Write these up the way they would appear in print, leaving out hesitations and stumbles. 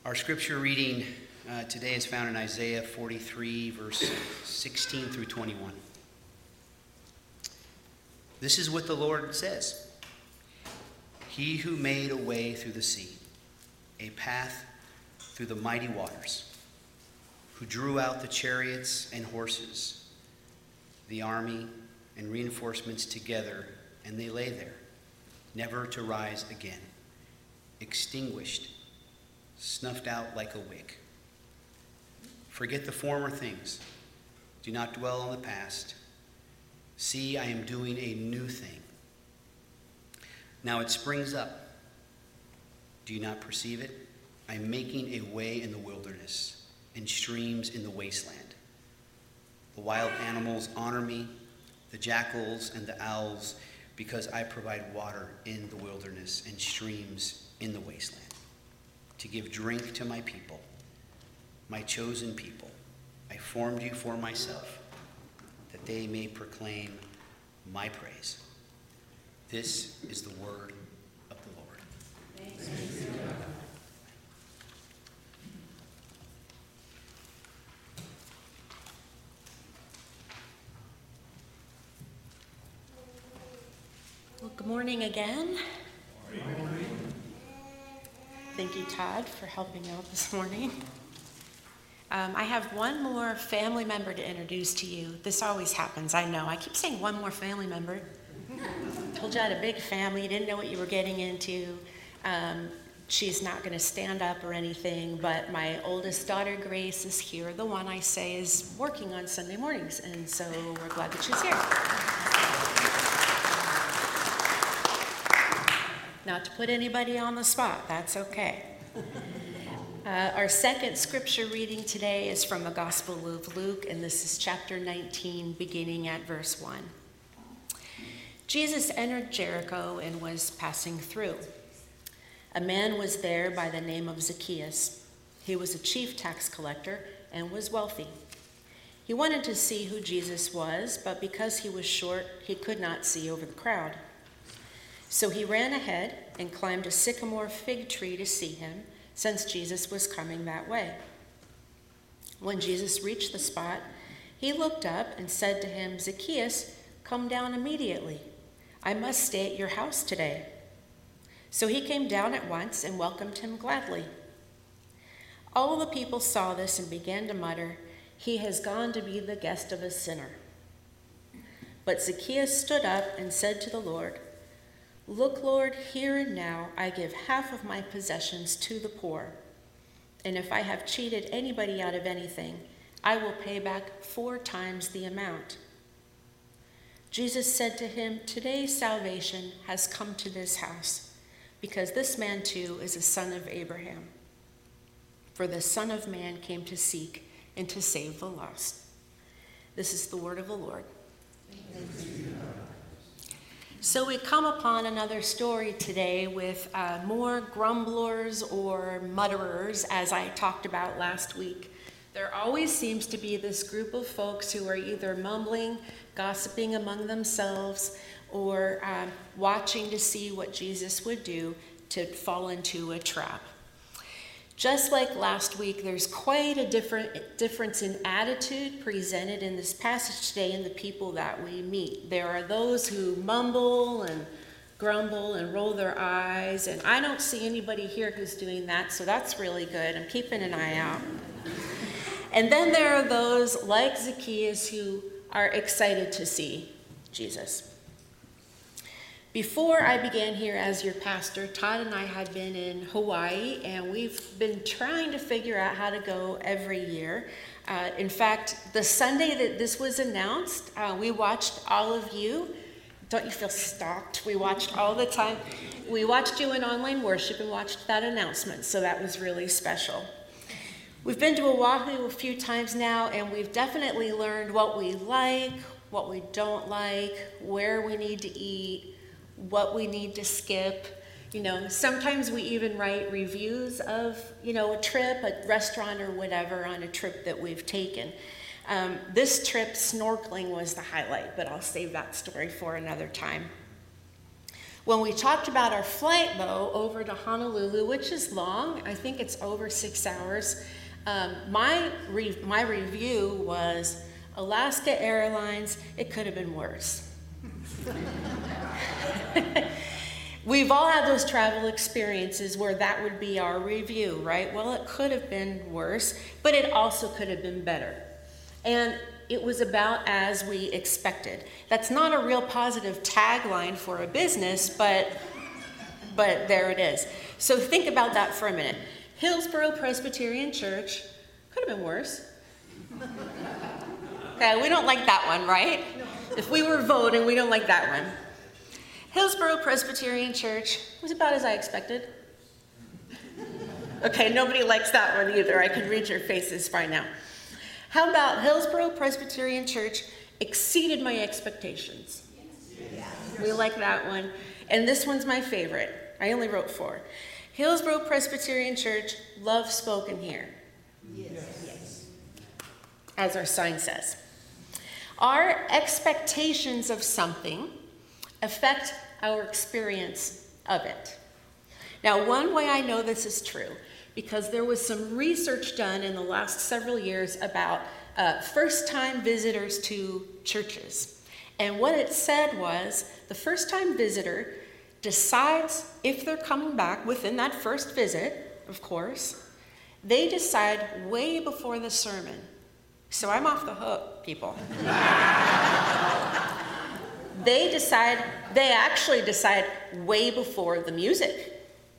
Our scripture reading today is found in Isaiah 43, verse 16 through 21. This is what the Lord says. He who made a way through the sea, a path through the mighty waters, who drew out the chariots and horses, the army and reinforcements together, and they lay there, never to rise again, extinguished, snuffed out like a wick. Forget the former things. Do not dwell on the past. See, I am doing a new thing. Now it springs up. Do you not perceive it? I am making a way in the wilderness and streams in the wasteland. The wild animals honor me, the jackals and the owls, because I provide water in the wilderness and streams in the wasteland, to give drink to my people, my chosen people. I formed you for myself, that they may proclaim my praise. This is the word of the Lord. Thanks be to God. Well, good morning again. Good morning. Thank you, Todd, for helping out this morning. I have one more family member to introduce to you. This always happens, I know. I keep saying one more family member. Told you I had a big family, didn't know what you were getting into. She's not going to stand up or anything, but my oldest daughter, Grace, is here. The one I say is working on Sunday mornings, and so we're glad that she's here. Not to put anybody on the spot, that's okay. Our second scripture reading today is from the Gospel of Luke, and this is chapter 19, beginning at verse 1. Jesus entered Jericho and was passing through. A man was there by the name of Zacchaeus. He was a chief tax collector and was wealthy. He wanted to see who Jesus was, but because he was short, he could not see over the crowd. So he ran ahead and climbed a sycamore fig tree to see him, since Jesus was coming that way. When Jesus reached the spot, he looked up and said to him, "Zacchaeus, come down immediately. I must stay at your house today." So he came down at once and welcomed him gladly. All the people saw this and began to mutter, "He has gone to be the guest of a sinner." But Zacchaeus stood up and said to the Lord, "Look, Lord, here and now I give half of my possessions to the poor. And if I have cheated anybody out of anything, I will pay back 4 times the amount." Jesus said to him, "Today salvation has come to this house, because this man too is a son of Abraham. For the Son of Man came to seek and to save the lost." This is the word of the Lord. Thanks be to God. So we come upon another story today with more grumblers or mutterers, as I talked about last week. There always seems to be this group of folks who are either mumbling, gossiping among themselves, or watching to see what Jesus would do to fall into a trap. Just like last week, there's quite a difference in attitude presented in this passage today in the people that we meet. There are those who mumble and grumble and roll their eyes, and I don't see anybody here who's doing that, so that's really good. I'm keeping an eye out. And then there are those like Zacchaeus who are excited to see Jesus. Before I began here as your pastor, Todd and I had been in Hawaii, and we've been trying to figure out how to go every year. In fact, the Sunday that this was announced, we watched all of you. Don't you feel stalked? We watched all the time. We watched you in online worship and watched that announcement, so that was really special. We've been to Oahu a few times now, and we've definitely learned what we like, what we don't like, where we need to eat, what we need to skip. Sometimes we even write reviews of, a trip, a restaurant or whatever on a trip that we've taken. This trip, snorkeling was the highlight, but I'll save that story for another time. When we talked about our flight, though, over to Honolulu, which is long, I think it's over 6 hours, my review was Alaska Airlines, it could have been worse. We've all had those travel experiences where that would be our review, right? Well, it could have been worse, but it also could have been better. And it was about as we expected. That's not a real positive tagline for a business, but there it is. So think about that for a minute. Hillsboro Presbyterian Church could have been worse. Okay, we don't like that one, right? If we were voting, we don't like that one. Hillsboro Presbyterian Church was about as I expected. Okay, nobody likes that one either. I can read your faces by now. How about Hillsboro Presbyterian Church exceeded my expectations? Yes. We like that one. And this one's my favorite. I only wrote 4. Hillsboro Presbyterian Church, love spoken here. Yes. As our sign says. Our expectations of something affect our experience of it. Now, one way I know this is true, because there was some research done in the last several years about first-time visitors to churches. And what it said was the first-time visitor decides if they're coming back within that first visit, of course. They decide way before the sermon. So I'm off the hook, people. They actually decide way before the music.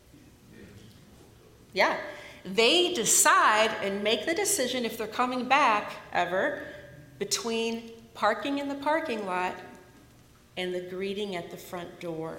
Yeah. They decide and make the decision if they're coming back ever between parking in the parking lot and the greeting at the front door.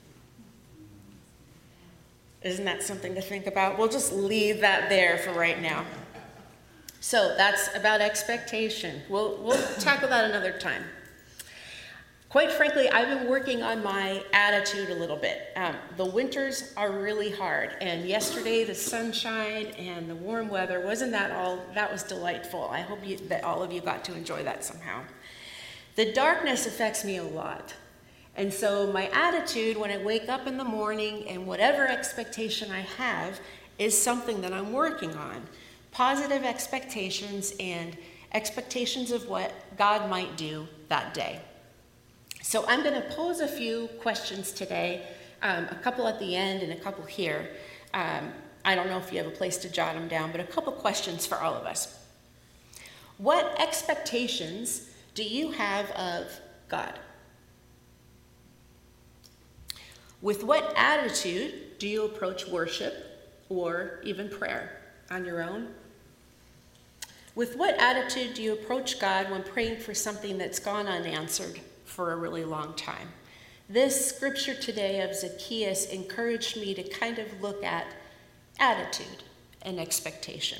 Isn't that something to think about? We'll just leave that there for right now. So that's about expectation. We'll tackle that another time. Quite frankly, I've been working on my attitude a little bit. The winters are really hard, and yesterday the sunshine and the warm weather, that was delightful. I hope that all of you got to enjoy that somehow. The darkness affects me a lot. And so my attitude when I wake up in the morning and whatever expectation I have is something that I'm working on. Positive expectations and expectations of what God might do that day. So I'm going to pose a few questions today, a couple at the end and a couple here. I don't know if you have a place to jot them down, but a couple questions for all of us. What expectations do you have of God? With what attitude do you approach worship or even prayer on your own? With what attitude do you approach God when praying for something that's gone unanswered for a really long time? This scripture today of Zacchaeus encouraged me to kind of look at attitude and expectation.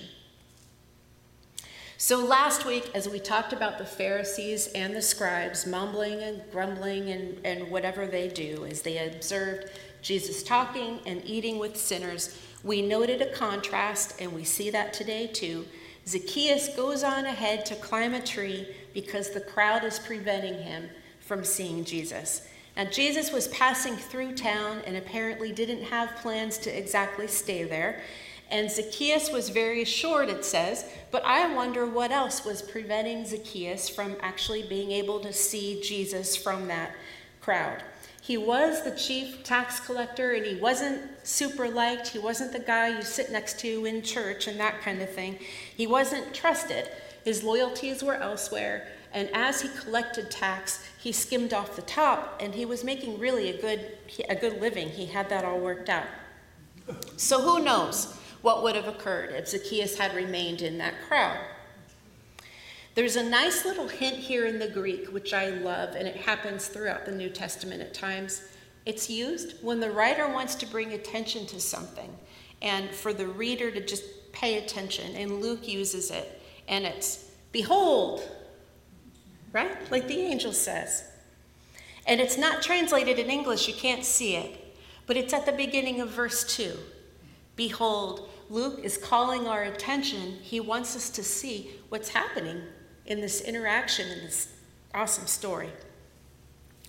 So last week, as we talked about the Pharisees and the scribes mumbling and grumbling and whatever they do as they observed Jesus talking and eating with sinners, we noted a contrast, and we see that today too. Zacchaeus goes on ahead to climb a tree because the crowd is preventing him from seeing Jesus. Now, Jesus was passing through town and apparently didn't have plans to exactly stay there. And Zacchaeus was very short, it says, but I wonder what else was preventing Zacchaeus from actually being able to see Jesus from that crowd. He was the chief tax collector, and he wasn't super liked. He wasn't the guy you sit next to in church and that kind of thing. He wasn't trusted. His loyalties were elsewhere. And as he collected tax, he skimmed off the top, and he was making really a good living. He had that all worked out. So who knows what would have occurred if Zacchaeus had remained in that crowd? There's a nice little hint here in the Greek, which I love, and it happens throughout the New Testament at times. It's used when the writer wants to bring attention to something and for the reader to just pay attention, and Luke uses it, and it's, behold, right? Like the angel says. And it's not translated in English, you can't see it, but it's at the beginning of verse 2. Behold, Luke is calling our attention. He wants us to see what's happening in this interaction, in this awesome story.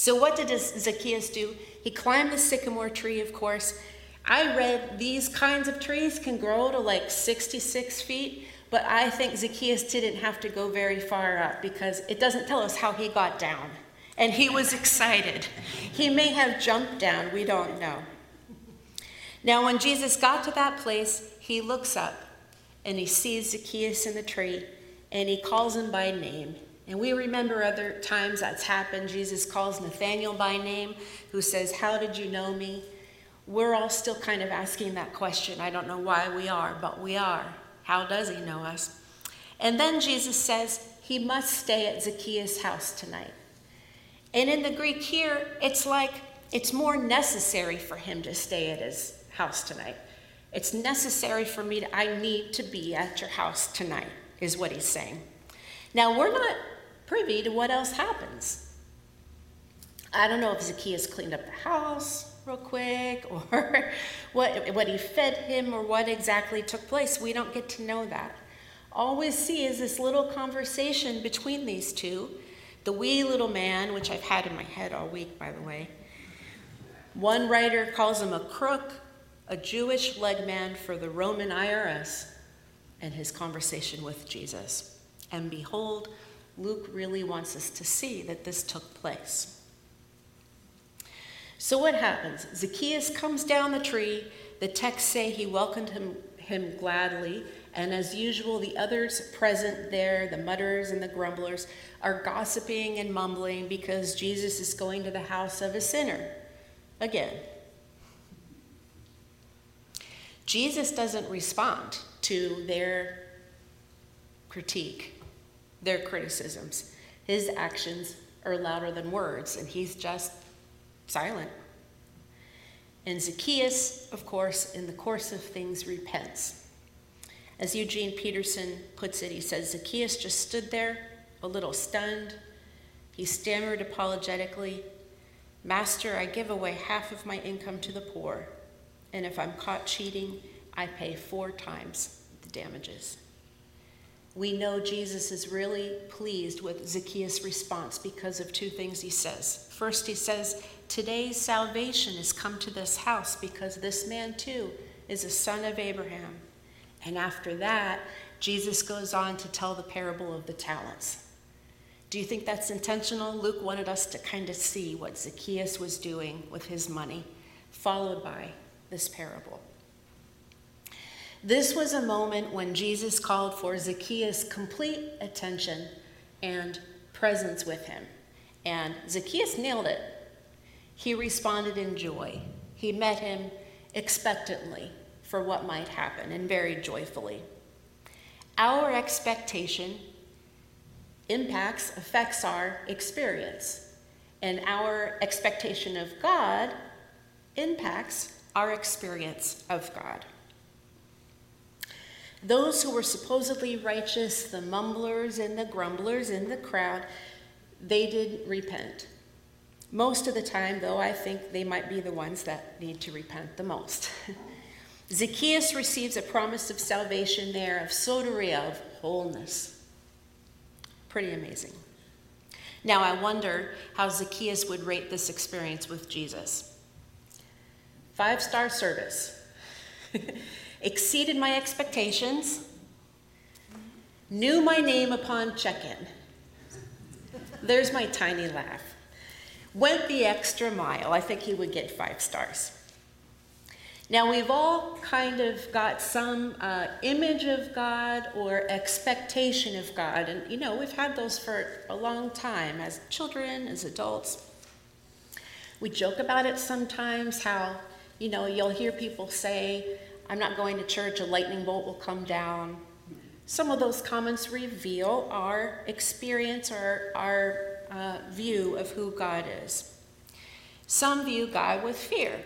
So what did Zacchaeus do? He climbed the sycamore tree, of course. I read these kinds of trees can grow to like 66 feet, but I think Zacchaeus didn't have to go very far up because it doesn't tell us how he got down. And he was excited. He may have jumped down, we don't know. Now when Jesus got to that place, he looks up and he sees Zacchaeus in the tree and he calls him by name. And we remember other times that's happened. Jesus calls Nathanael by name, who says, "How did you know me?" We're all still kind of asking that question. I don't know why we are, but we are. How does he know us? And then Jesus says he must stay at Zacchaeus' house tonight. And in the Greek here, it's like it's more necessary for him to stay at his house tonight. It's necessary for me I need to be at your house tonight, is what he's saying. Now, we're not privy to what else happens. I don't know if Zacchaeus cleaned up the house real quick, or what he fed him, or what exactly took place. We don't get to know that. All we see is this little conversation between these two. The wee little man, which I've had in my head all week, by the way. One writer calls him a crook, a Jewish leg man for the Roman IRS, and his conversation with Jesus. And behold, Luke really wants us to see that this took place. So what happens? Zacchaeus comes down the tree. The texts say he welcomed him gladly. And as usual, the others present there, the mutterers and the grumblers, are gossiping and mumbling because Jesus is going to the house of a sinner. Again. Jesus doesn't respond to their critique, their criticisms. His actions are louder than words, and he's just silent. And Zacchaeus, of course, in the course of things, repents. As Eugene Peterson puts it, he says, Zacchaeus just stood there, a little stunned. He stammered apologetically, "Master, I give away half of my income to the poor, and if I'm caught cheating, I pay 4 times the damages." We know Jesus is really pleased with Zacchaeus' response because of 2 things he says. First, he says, "Today's salvation has come to this house because this man too is a son of Abraham." And after that, Jesus goes on to tell the parable of the talents. Do you think that's intentional? Luke wanted us to kind of see what Zacchaeus was doing with his money, followed by this parable. This was a moment when Jesus called for Zacchaeus' complete attention and presence with him. And Zacchaeus nailed it. He responded in joy. He met him expectantly for what might happen, and very joyfully. Our expectation affects our experience. And our expectation of God impacts our experience of God. Those who were supposedly righteous, the mumblers and the grumblers in the crowd, they didn't repent. Most of the time, though, I think they might be the ones that need to repent the most. Zacchaeus receives a promise of salvation there, of soteria, of wholeness. Pretty amazing. Now, I wonder how Zacchaeus would rate this experience with Jesus. 5-star service. Exceeded my expectations. Knew my name upon check-in. There's my tiny laugh. Went the extra mile. I think he would get 5 stars. Now, we've all kind of got some image of God or expectation of God. And, we've had those for a long time as children, as adults. We joke about it sometimes, how, you'll hear people say, "I'm not going to church, a lightning bolt will come down." Some of those comments reveal our experience or our view of who God is. Some view God with fear.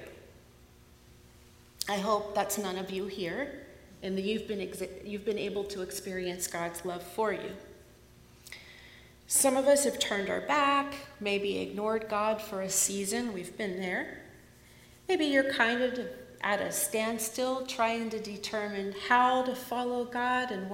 I hope that's none of you here, and that you've been able to experience God's love for you. Some of us have turned our back, maybe ignored God for a season. We've been there. Maybe you're kind of at a standstill, trying to determine how to follow God and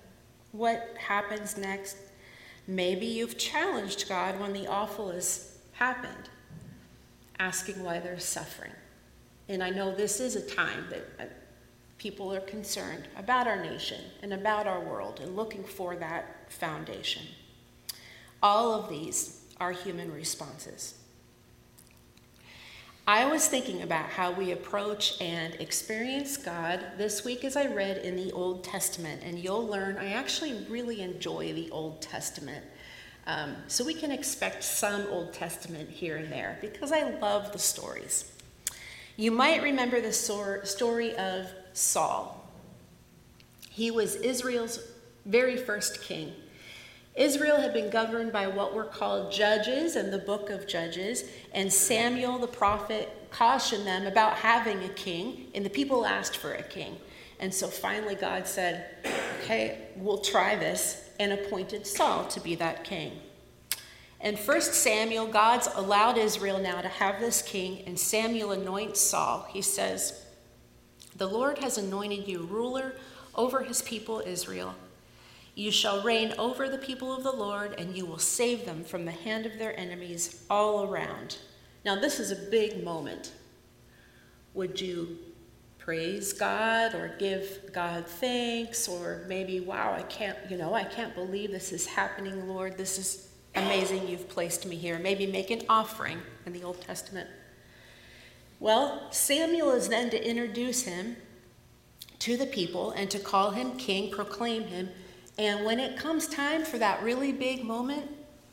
what happens next. Maybe you've challenged God when the awful is happened, asking why they're suffering. And I know this is a time that people are concerned about our nation and about our world and looking for that foundation. All of these are human responses. I was thinking about how we approach and experience God this week as I read in the Old Testament, and you'll learn I actually really enjoy the Old Testament. So we can expect some Old Testament here and there because I love the stories. You might remember the story of Saul. He was Israel's very first king. Israel had been governed by what were called judges in the book of Judges, and Samuel the prophet cautioned them about having a king, and the people asked for a king. And so finally God said, okay, we'll try this, and appointed Saul to be that king. In 1 Samuel, God's allowed Israel now to have this king, and Samuel anoints Saul. He says, "The Lord has anointed you ruler over his people Israel. You shall reign over the people of the Lord, and you will save them from the hand of their enemies all around." Now, this is a big moment. Would you praise God or give God thanks, or maybe, wow, I can't believe this is happening, Lord. This is amazing. You've placed me here. Maybe make an offering in the Old Testament. Well, Samuel is then to introduce him to the people and to call him king, proclaim him. And when it comes time for that really big moment,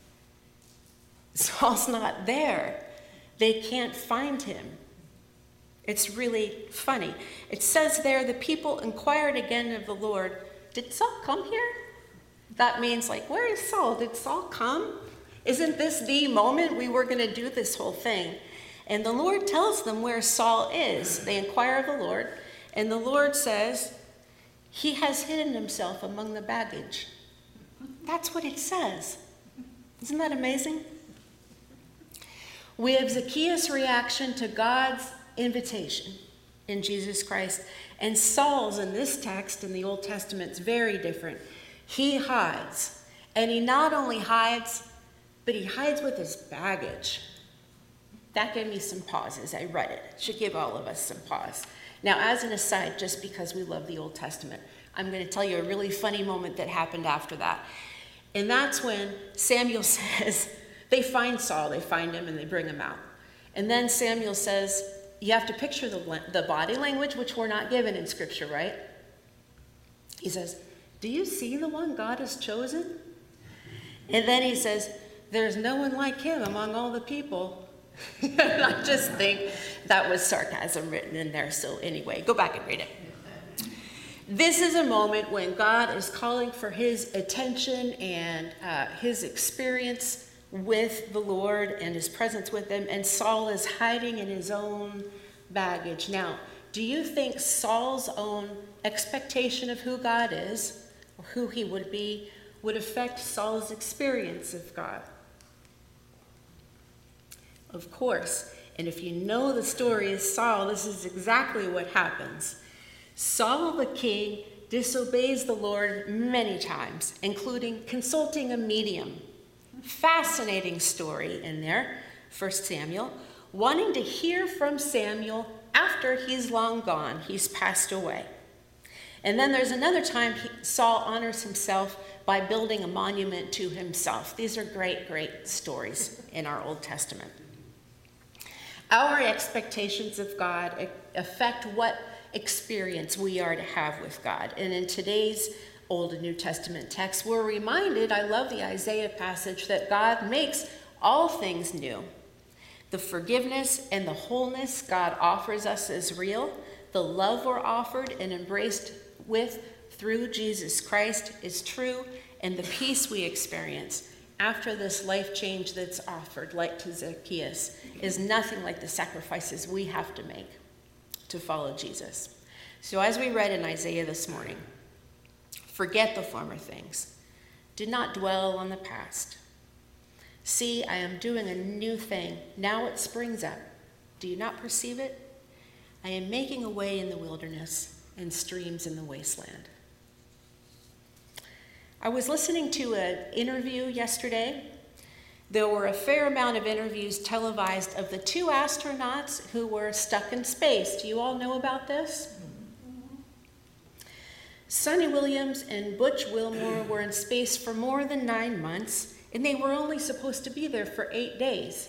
Saul's not there. They can't find him. It's really funny. It says there, the people inquired again of the Lord, "Did Saul come here?" That means like, where is Saul? Did Saul come? Isn't this the moment we were going to do this whole thing? And the Lord tells them where Saul is. They inquire of the Lord, and the Lord says, "He has hidden himself among the baggage." That's what it says. Isn't that amazing? We have Zacchaeus' reaction to God's invitation in Jesus Christ. And Saul's in this text in the Old Testament is very different. He hides. And he not only hides, but he hides with his baggage. That gave me some pause as I read it. It should give all of us some pause. Now, as an aside, just because we love the Old Testament, I'm going to tell you a really funny moment that happened after that. And that's when Samuel says, they find Saul, they find him, and they bring him out. And then Samuel says, you have to picture the body language, which we're not given in Scripture, right? He says, "Do you see the one God has chosen?" And then he says, "There's no one like him among all the people." I just think that was sarcasm written in there. So anyway, go back and read it. This is a moment when God is calling for his attention and his experience with the Lord and his presence with him, and Saul is hiding in his own baggage. Now, do you think Saul's own expectation of who God is, or who he would be, would affect Saul's experience of God? Of course. And if you know the story of Saul, this is exactly what happens. Saul the king disobeys the Lord many times, including consulting a medium. Fascinating story in there, 1 Samuel, wanting to hear from Samuel after he's long gone, he's passed away. And then there's another time Saul honors himself by building a monument to himself. These are great, great stories in our Old Testament. Our expectations of God affect what experience we are to have with God. And in today's Old and New Testament text, we're reminded, I love the Isaiah passage, that God makes all things new. The forgiveness and the wholeness God offers us is real. The love we're offered and embraced with through Jesus Christ is true. And the peace we experience after this life change that's offered, like to Zacchaeus, is nothing like the sacrifices we have to make to follow Jesus. So as we read in Isaiah this morning, forget the former things. Do not dwell on the past. See, I am doing a new thing. Now it springs up. Do you not perceive it? I am making a way in the wilderness and streams in the wasteland. I was listening to an interview yesterday There were a fair amount of interviews televised of the 2 astronauts who were stuck in space. Do you all know about this? Sonny Williams and Butch Wilmore were in space for more than 9 months, and they were only supposed to be there for 8 days.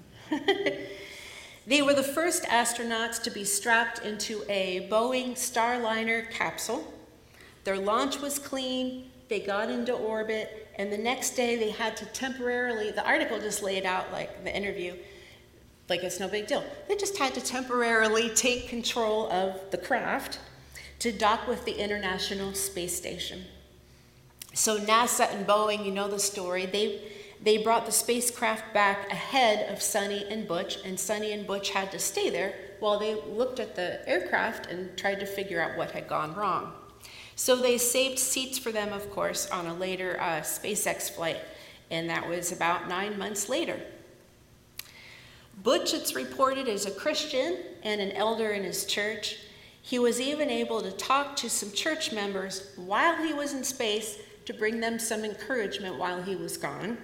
They were the first astronauts to be strapped into a Boeing Starliner capsule. Their launch was clean, they got into orbit, and the next day they had to temporarily, the article just laid out like the interview, like it's no big deal. They just had to temporarily take control of the craft to dock with the International Space Station. So NASA and Boeing, you know the story, they brought the spacecraft back ahead of Sonny and Butch had to stay there while they looked at the aircraft and tried to figure out what had gone wrong. So they saved seats for them, of course, on a later SpaceX flight, and that was about 9 months later. Butch, it's reported, is a Christian and an elder in his church. He was even able to talk to some church members while he was in space to bring them some encouragement while he was gone.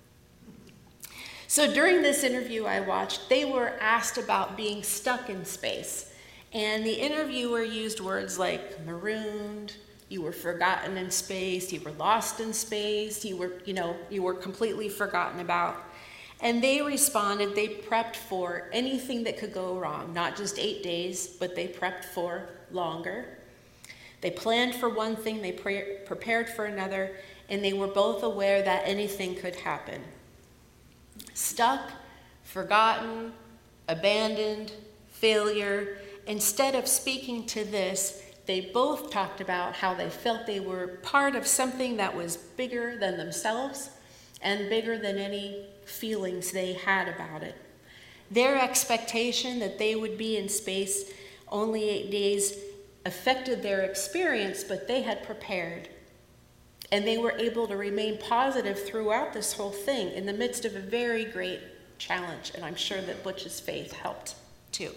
So during this interview I watched, they were asked about being stuck in space. And the interviewer used words like marooned, you were forgotten in space, you were lost in space, you were completely forgotten about. And they responded, they prepped for anything that could go wrong, not just 8 days, but they prepped for longer. They planned for one thing, they prepared for another, and they were both aware that anything could happen. Stuck, forgotten, abandoned, failure. Instead of speaking to this, they both talked about how they felt they were part of something that was bigger than themselves and bigger than any feelings they had about it. Their expectation that they would be in space only 8 days affected their experience, but they had prepared. And they were able to remain positive throughout this whole thing in the midst of a very great challenge. And I'm sure that Butch's faith helped too.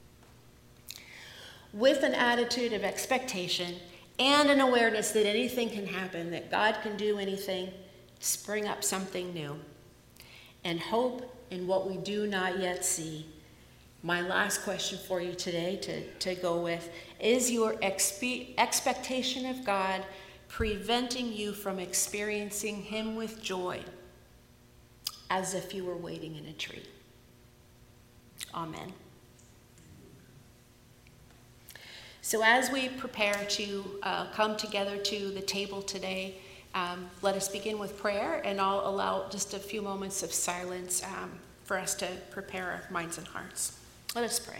With an attitude of expectation and an awareness that anything can happen, that God can do anything, spring up something new. And hope in what we do not yet see. My last question for you today to go with, is your expectation of God preventing you from experiencing him with joy as if you were waiting in a tree? Amen. So as we prepare to come together to the table today, let us begin with prayer, and I'll allow just a few moments of silence for us to prepare our minds and hearts. Let us pray.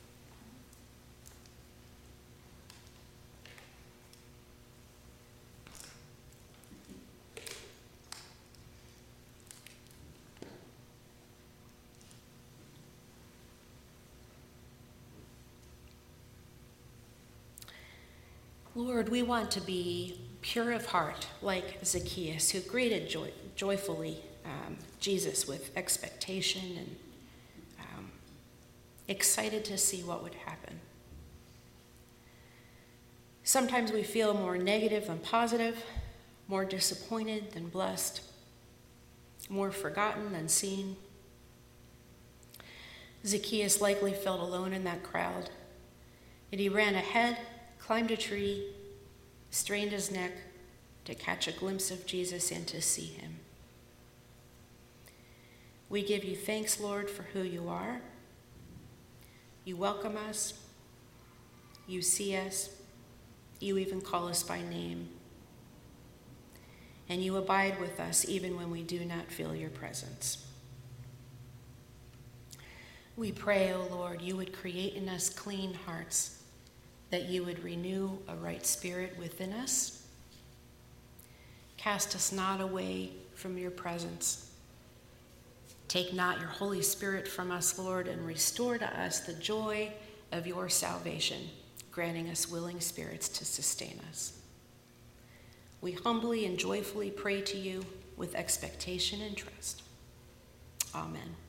Lord, we want to be pure of heart, like Zacchaeus, who greeted joyfully Jesus with expectation and excited to see what would happen. Sometimes we feel more negative than positive, more disappointed than blessed, more forgotten than seen. Zacchaeus likely felt alone in that crowd, and he ran ahead, climbed a tree, strained his neck to catch a glimpse of Jesus and to see him. We give you thanks, Lord, for who you are. You welcome us. You see us. You even call us by name. And you abide with us even when we do not feel your presence. We pray, O Lord, you would create in us clean hearts, that you would renew a right spirit within us. Cast us not away from your presence. Take not your Holy Spirit from us, Lord, and restore to us the joy of your salvation, granting us willing spirits to sustain us. We humbly and joyfully pray to you with expectation and trust. Amen.